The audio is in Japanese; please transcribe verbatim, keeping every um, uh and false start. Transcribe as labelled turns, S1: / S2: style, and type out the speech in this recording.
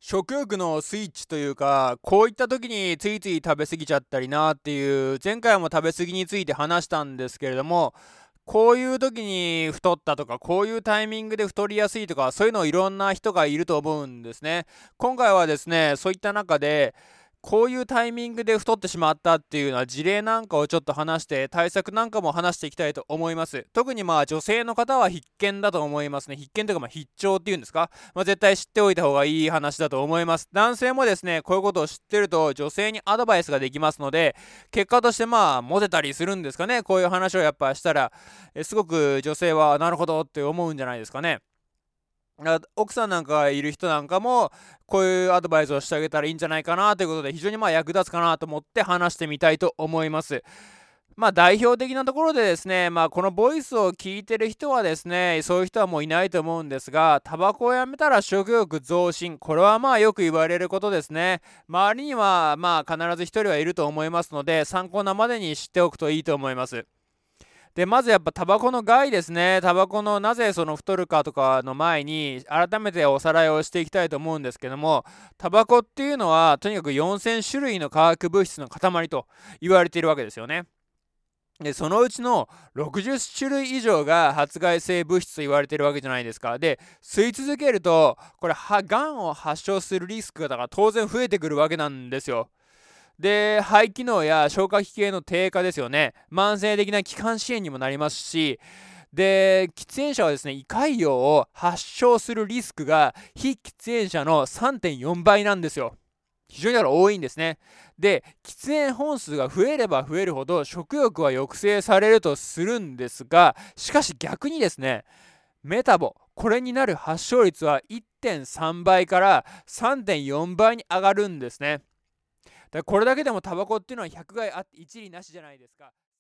S1: 食欲のスイッチというか、こういった時についつい食べ過ぎちゃったりなっていう、前回も食べ過ぎについて話したんですけれども、こういう時に太ったとか、こういうタイミングで太りやすいとか、そういうのをいろんな人がいると思うんですね。今回はですね、そういった中で、こういうタイミングで太ってしまったっていうような事例なんかをちょっと話して、対策なんかも話していきたいと思います。特にまあ女性の方は必見だと思いますね。必見というかまあ必聴っていうんですか。まあ、絶対知っておいた方がいい話だと思います。男性もですね、こういうことを知ってると女性にアドバイスができますので、結果としてまあモテたりするんですかね。こういう話をやっぱしたら、えすごく女性はなるほどって思うんじゃないですかね。あ奥さんなんかがいる人なんかもこういうアドバイスをしてあげたらいいんじゃないかなということで、非常にまあ役立つかなと思って話してみたいと思います。まあ代表的なところでですね、まあこのボイスを聞いてる人はですね、そういう人はもういないと思うんですが、タバコをやめたら食欲増進、これはまあよく言われることですね。周りにはまあ必ず一人はいると思いますので、参考なまでに知っておくといいと思います。で、まずやっぱタバコの害ですね。タバコのなぜその太るかとかの前に、改めておさらいをしていきたいと思うんですけども、タバコっていうのは、とにかくよんせん種類の化学物質の塊と言われているわけですよね。で、そのうちのろくじゅっ種類以上が発がん性物質と言われているわけじゃないですか。で、吸い続けると、これ、がんを発症するリスクが当然増えてくるわけなんですよ。で、肺機能や消化器系の低下ですよね。慢性的な気管支炎にもなりますし、で、喫煙者はですね、胃潰瘍を発症するリスクが非喫煙者のさんてんよんばいなんですよ。非常にだから多いんですね。で、喫煙本数が増えれば増えるほど食欲は抑制されるとするんですが、しかし逆にですね、メタボ、これになる発症率はいってんさんばいからさんてんよんばいに上がるんですね。だからこれだけでもタバコっていうのは百害あって一理なしじゃないですか。